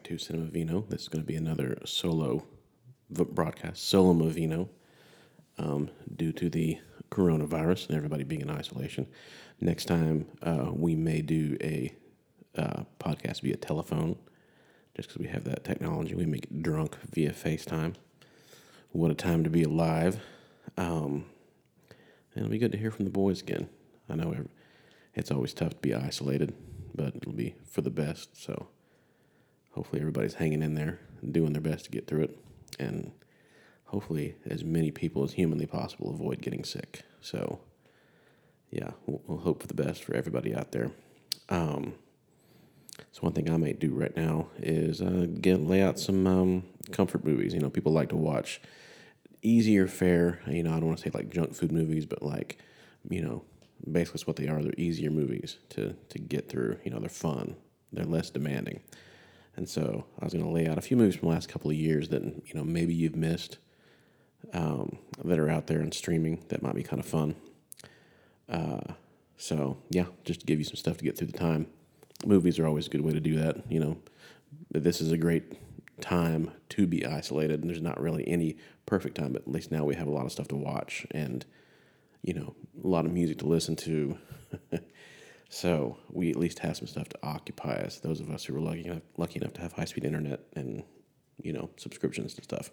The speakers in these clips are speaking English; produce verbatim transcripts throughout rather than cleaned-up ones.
to Cinema Vino. This is going to be another solo v- broadcast, solo Movino, um, due to the coronavirus and everybody being in isolation. Next time, uh, we may do a uh, podcast via telephone, just because we have that technology. We make it drunk via FaceTime. What a time to be alive. Um, and it'll be good to hear from the boys again. I know it's always tough to be isolated, but it'll be for the best, so hopefully everybody's hanging in there and doing their best to get through it. And hopefully as many people as humanly possible avoid getting sick. So, yeah, we'll, we'll hope for the best for everybody out there. Um, so one thing I might do right now is uh, get lay out some um, comfort movies. You know, people like to watch easier fare. You know, I don't want to say like junk food movies, but like, you know, basically it's what they are. They're easier movies to, to get through. You know, they're fun. They're less demanding. And so I was going to lay out a few movies from the last couple of years that, you know, maybe you've missed um, that are out there and streaming that might be kind of fun. Uh, so, yeah, just to give you some stuff to get through the time. Movies are always a good way to do that. You know, this is a great time to be isolated, and there's not really any perfect time, but at least now we have a lot of stuff to watch and, you know, a lot of music to listen to. So we at least have some stuff to occupy us, those of us who are lucky enough, lucky enough to have high-speed internet and, you know, subscriptions to stuff.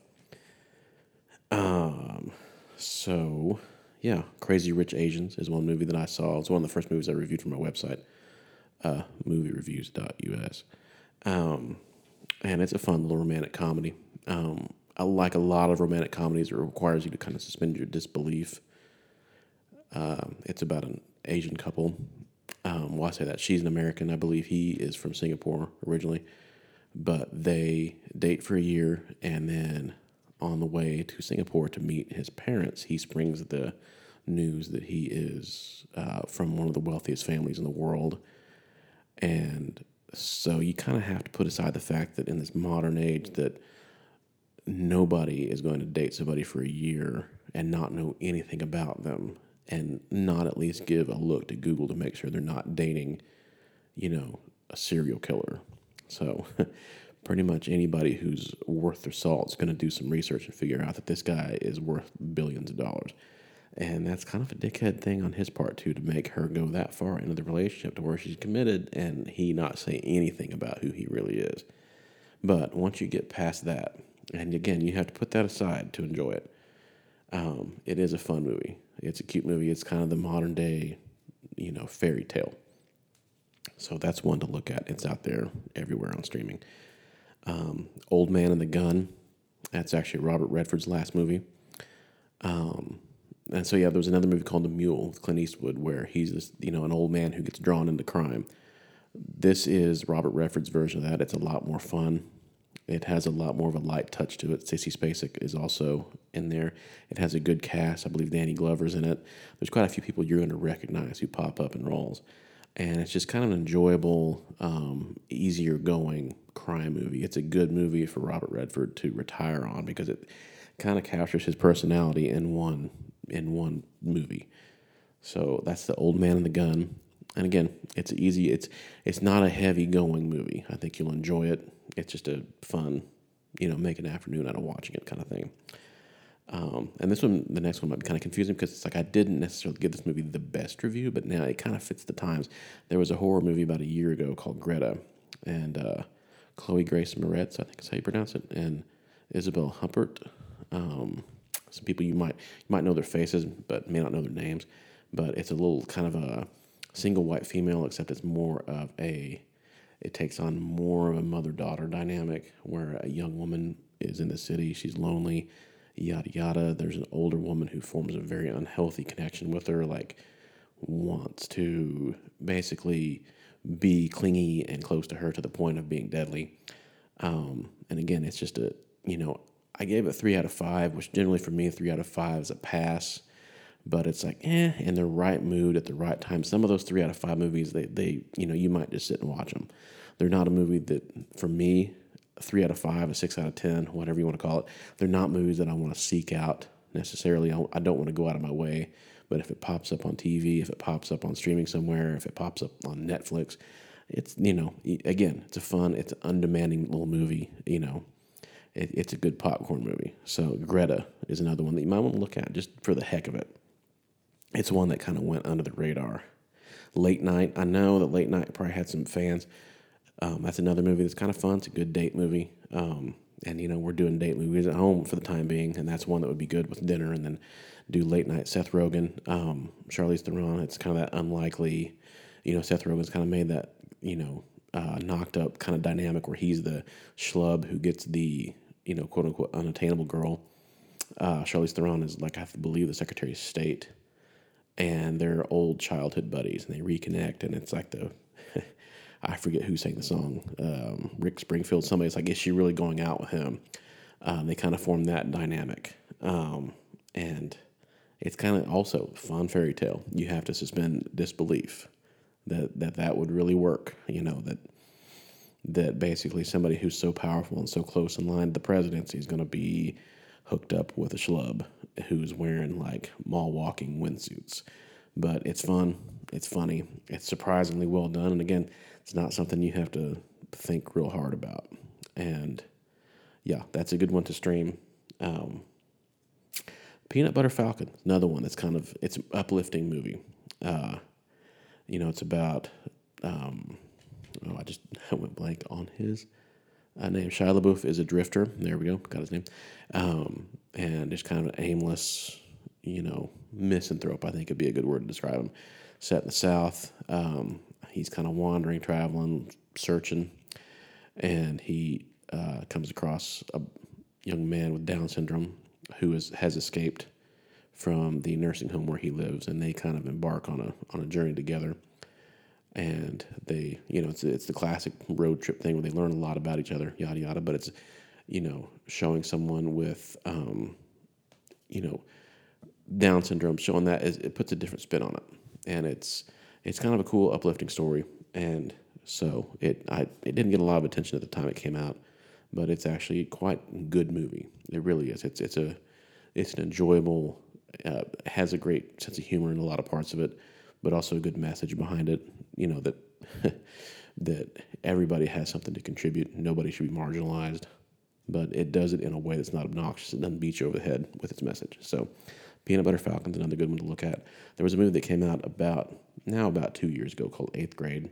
Um, so, yeah, Crazy Rich Asians is one movie that I saw. It's one of the first movies I reviewed from my website, uh, movie reviews dot U S. Um, and it's a fun little romantic comedy. Um, I like a lot of romantic comedies. It requires you to kind of suspend your disbelief. Um, it's about an Asian couple. Um, well, I say that she's an American. I believe he is from Singapore originally, but they date for a year, and then on the way to Singapore to meet his parents, he springs the news that he is uh, from one of the wealthiest families in the world. And so you kind of have to put aside the fact that in this modern age that nobody is going to date somebody for a year and not know anything about them and not at least give a look to Google to make sure they're not dating, you know, a serial killer. So pretty much anybody who's worth their salt is going to do some research and figure out that this guy is worth billions of dollars. And that's kind of a dickhead thing on his part, too, to make her go that far into the relationship to where she's committed and he not say anything about who he really is. But once you get past that, and again, you have to put that aside to enjoy it, um, it is a fun movie. It's a cute movie. It's kind of the modern day, you know, fairy tale. So that's one to look at. It's out there everywhere on streaming. Um, Old Man and the Gun. That's actually Robert Redford's last movie. Um, and so, yeah, there was another movie called The Mule with Clint Eastwood where he's this, you know, an old man who gets drawn into crime. This is Robert Redford's version of that. It's a lot more fun. It has a lot more of a light touch to it. Sissy Spacek is also in there. It has a good cast. I believe Danny Glover's in it. There's quite a few people you're going to recognize who pop up in roles. And it's just kind of an enjoyable, um, easier going crime movie. It's a good movie for Robert Redford to retire on because it kind of captures his personality in one in one movie. So that's The Old Man and the Gun. And again, it's easy. It's it's not a heavy going movie. I think you'll enjoy it. It's just a fun, you know, make an afternoon out of watching it kind of thing. Um, and this one, the next one might be kind of confusing because it's like I didn't necessarily give this movie the best review, but now it kind of fits the times. There was a horror movie about a year ago called Greta, and uh, Chloe Grace Moretz, I think is how you pronounce it, and Isabel Huppert. Um, some people you might you might know their faces, but may not know their names. But it's a little kind of a single white female, except it's more of a, it takes on more of a mother-daughter dynamic where a young woman is in the city, she's lonely, yada yada. There's an older woman who forms a very unhealthy connection with her, like wants to basically be clingy and close to her to the point of being deadly. Um, and again, it's just a, you know, I gave it three out of five, which generally for me, a three out of five is a pass. But it's like, eh, in the right mood at the right time. Some of those three out of five movies, they, they, you know, you might just sit and watch them. They're not a movie that, for me, a three out of five, a six out of ten, whatever you want to call it. They're not movies that I want to seek out necessarily. I, I don't want to go out of my way. But if it pops up on T V, if it pops up on streaming somewhere, if it pops up on Netflix, it's you know y- again, it's a fun, it's an undemanding little movie. You know, it, it's a good popcorn movie. So Greta is another one that you might want to look at just for the heck of it. It's one that kind of went under the radar. Late Night, I know that Late Night probably had some fans. Um, that's another movie that's kind of fun. It's a good date movie. Um, and, you know, we're doing date movies at home for the time being, and that's one that would be good with dinner. And then do Late Night, Seth Rogen, um, Charlize Theron. It's kind of that unlikely, you know, Seth Rogen's kind of made that, you know, uh, knocked up kind of dynamic where he's the schlub who gets the, you know, quote unquote unattainable girl. Uh, Charlize Theron is, like, I believe, the Secretary of State, and they're old childhood buddies, and they reconnect, and it's like the I forget who sang the song, um, Rick Springfield. Somebody's like, is she really going out with him? Um, they kind of form that dynamic, um, and it's kind of also fun fairy tale. You have to suspend disbelief that that that would really work. You know that that basically somebody who's so powerful and so close in line to the presidency is going to be hooked up with a schlub who's wearing like mall walking windsuits. But it's fun. It's funny. It's surprisingly well done. And again, it's not something you have to think real hard about. And yeah, that's a good one to stream. Um, Peanut Butter Falcon, another one that's kind of it's an uplifting movie. Uh, you know, it's about um, oh, I just I went blank on his uh, name. Shia LaBeouf is a drifter. There we go, got his name. Um, and just kind of an aimless, you know, misanthrope. I think would be a good word to describe him. Set in the South, um, he's kind of wandering, traveling, searching, and he uh, comes across a young man with Down syndrome who is, has escaped from the nursing home where he lives, and they kind of embark on a on a journey together. And they, you know, it's it's the classic road trip thing where they learn a lot about each other, yada yada. But it's, you know, showing someone with, um, you know, Down syndrome, showing that is, it puts a different spin on it, and it's it's kind of a cool, uplifting story. And so it I it didn't get a lot of attention at the time it came out, but it's actually quite a good movie. It really is. It's it's a it's an enjoyable, uh, has a great sense of humor in a lot of parts of it, but also a good message behind it. You know that that everybody has something to contribute. Nobody should be marginalized, but it does it in a way that's not obnoxious. It doesn't beat you over the head with its message. So, Peanut Butter Falcon's another good one to look at. There was a movie that came out about now about two years ago called Eighth Grade.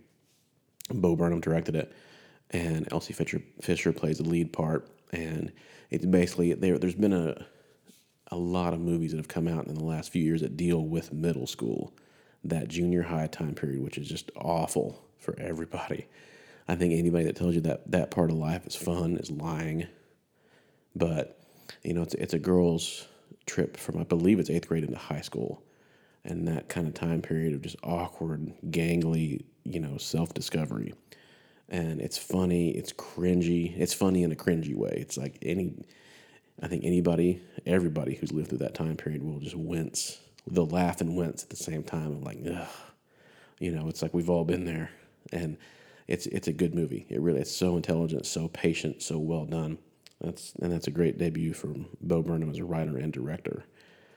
Bo Burnham directed it, and Elsie Fisher Fisher plays the lead part. And it's basically there. There's been a a lot of movies that have come out in the last few years that deal with middle school, that junior high time period, which is just awful for everybody. I think anybody that tells you that that part of life is fun is lying. But you know, it's it's a girl's trip from, I believe it's eighth grade into high school, and that kind of time period of just awkward, gangly, you know, self discovery. And it's funny, it's cringy, it's funny in a cringy way. It's like any, I think anybody, everybody who's lived through that time period will just wince. They'll laugh and wince at the same time. I'm like, ugh, you know, it's like we've all been there, and it's it's a good movie. It really, it's so intelligent, so patient, so well done. That's and that's a great debut for Bo Burnham as a writer and director.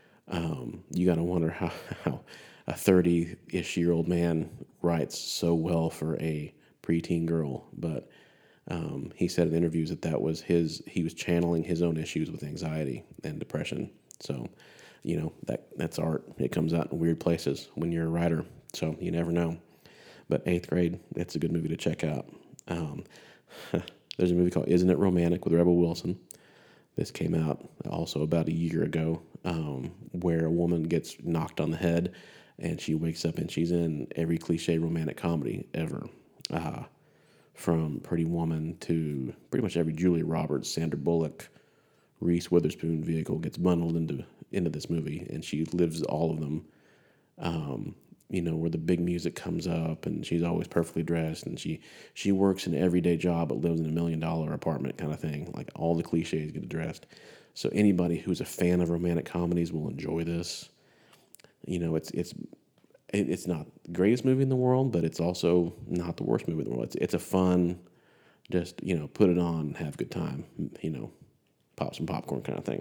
Um, you got to wonder how how a thirty-ish year old man writes so well for a preteen girl, but um, he said in interviews that that was his. He was channeling his own issues with anxiety and depression. So, you know that that's art. It comes out in weird places when you're a writer. So you never know. But Eighth Grade, that's a good movie to check out. Um, there's a movie called Isn't It Romantic with Rebel Wilson. This came out also about a year ago, um, where a woman gets knocked on the head, and she wakes up and she's in every cliche romantic comedy ever. Uh, from Pretty Woman to pretty much every Julia Roberts, Sandra Bullock, Reese Witherspoon vehicle gets bundled into into this movie, and she lives all of them. Um, you know, where the big music comes up, and she's always perfectly dressed, and she she works an everyday job but lives in a million dollar apartment kind of thing. Like all the cliches get addressed. So anybody who's a fan of romantic comedies will enjoy this. You know, it's it's it, it's not the greatest movie in the world, but it's also not the worst movie in the world. It's it's a fun, just you know, put it on, have a good time. You know, pop some popcorn kind of thing.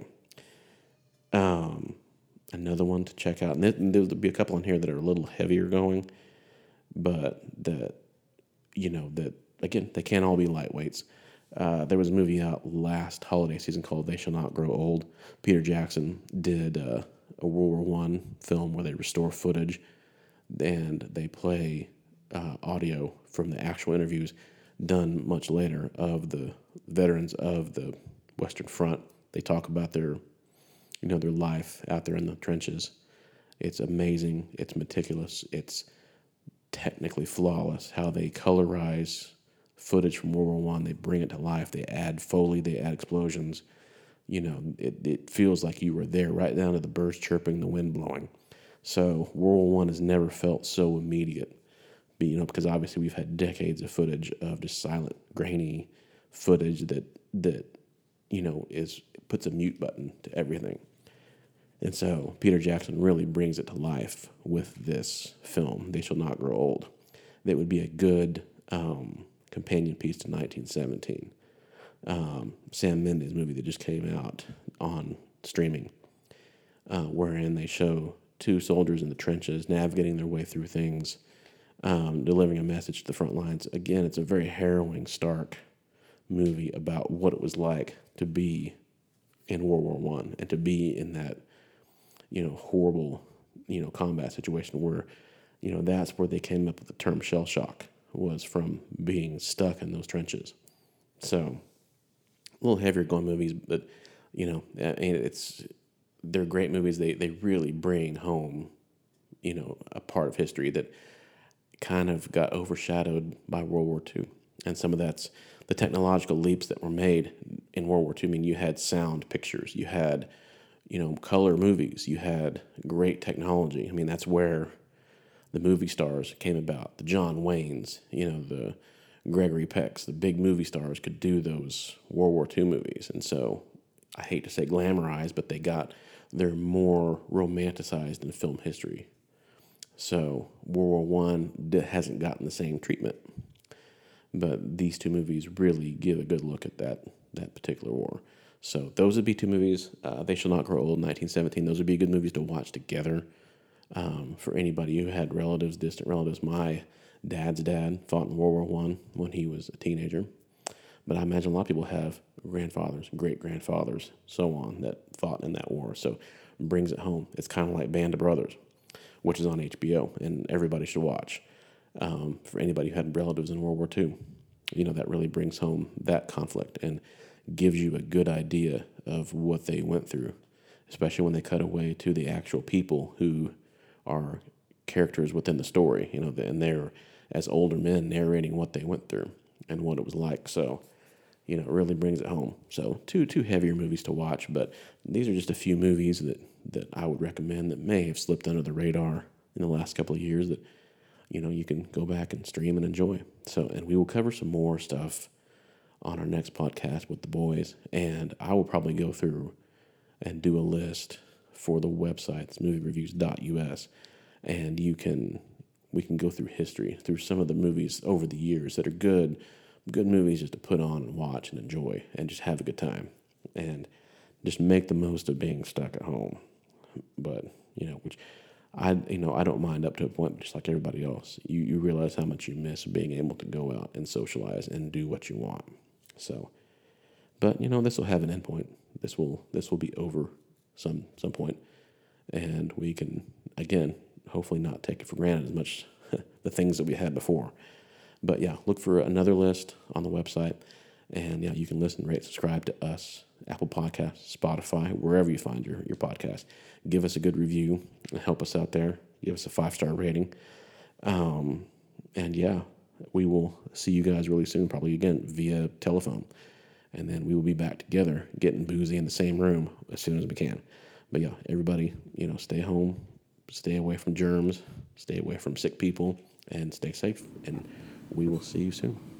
Um, another one to check out, and there'll be a couple in here that are a little heavier going, but that you know, that, again, they can't all be lightweights. Uh, there was a movie out last holiday season called They Shall Not Grow Old. Peter Jackson did uh, a World War One film where they restore footage and they play uh, audio from the actual interviews done much later of the veterans of the Western Front. They talk about their, you know, their life out there in the trenches. It's amazing. It's meticulous. It's technically flawless. How they colorize footage from World War One, they bring it to life. They add Foley. They add explosions. You know, it, it feels like you were there, right down to the birds chirping, the wind blowing. So World War One has never felt so immediate. But, you know, because obviously we've had decades of footage of just silent, grainy footage that that you know is puts a mute button to everything. And so Peter Jackson really brings it to life with this film, They Shall Not Grow Old. That would be a good um, companion piece to nineteen seventeen. Um, Sam Mendes movie that just came out on streaming, uh, wherein they show two soldiers in the trenches navigating their way through things, um, delivering a message to the front lines. Again, it's a very harrowing, stark movie about what it was like to be in World War One and to be in that, you know, horrible, you know, combat situation where, you know, that's where they came up with the term shell shock, was from being stuck in those trenches. So, a little heavier going movies, but, you know, and it's, they're great movies. They, they really bring home, you know, a part of history that kind of got overshadowed by World War Two. And some of that's the technological leaps that were made in World War Two. I mean, you had sound pictures, you had, you know, color movies, you had great technology. I mean, that's where the movie stars came about. The John Waynes, you know, the Gregory Pecks, the big movie stars could do those World War Two movies. And so I hate to say glamorized, but they got, they're more romanticized in film history. So World War One hasn't gotten the same treatment. But these two movies really give a good look at that that particular war. So those would be two movies. Uh, They Shall Not Grow Old, nineteen seventeen. Those would be good movies to watch together um, for anybody who had relatives, distant relatives. My dad's dad fought in World War One when he was a teenager. But I imagine a lot of people have grandfathers, great-grandfathers, so on, that fought in that war. So it brings it home. It's kind of like Band of Brothers, which is on H B O, and everybody should watch. Um, for anybody who had relatives in World War Two, you know, that really brings home that conflict and gives you a good idea of what they went through, especially when they cut away to the actual people who are characters within the story, you know, and they're as older men narrating what they went through and what it was like. So, you know, it really brings it home. So two two heavier movies to watch, but these are just a few movies that, that I would recommend that may have slipped under the radar in the last couple of years that, you know, you can go back and stream and enjoy. So, and we will cover some more stuff on our next podcast with the boys. And I will probably go through and do a list for the websites, movie reviews dot U S. And you can, we can go through history, through some of the movies over the years that are good, good movies just to put on and watch and enjoy and just have a good time. And just make the most of being stuck at home. But, you know, which I, you know, I don't mind up to a point, just like everybody else. You you realize how much you miss being able to go out and socialize and do what you want. So, but you know, this will have an endpoint. This will this will be over some some point, and we can again hopefully not take it for granted as much the things that we had before. But yeah, look for another list on the website, and yeah, you can listen, rate, subscribe to us, Apple Podcasts, Spotify, wherever you find your, your podcast. Give us a good review and help us out there. Give us a five-star rating. Um, and yeah, we will see you guys really soon, probably again via telephone. And then we will be back together getting boozy in the same room as soon as we can. But yeah, everybody, you know, stay home, stay away from germs, stay away from sick people, and stay safe. And we will see you soon.